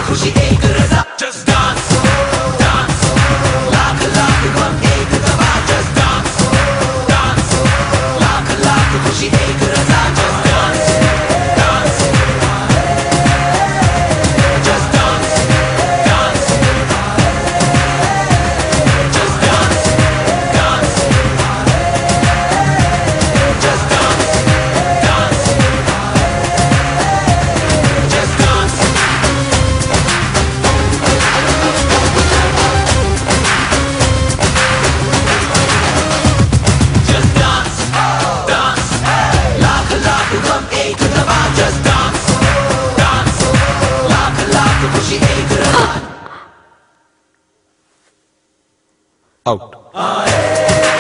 खुशी एक रजा just dance dance lakh lakh गम एक दबा just dance dance lakh lakh खुशी एक रजा just dance dance just dance dance just dance dance just dance dance just dance just dance dance lakh lakh गम एक दबा just dance dance lakh lakh खुशी एक रजा आउट।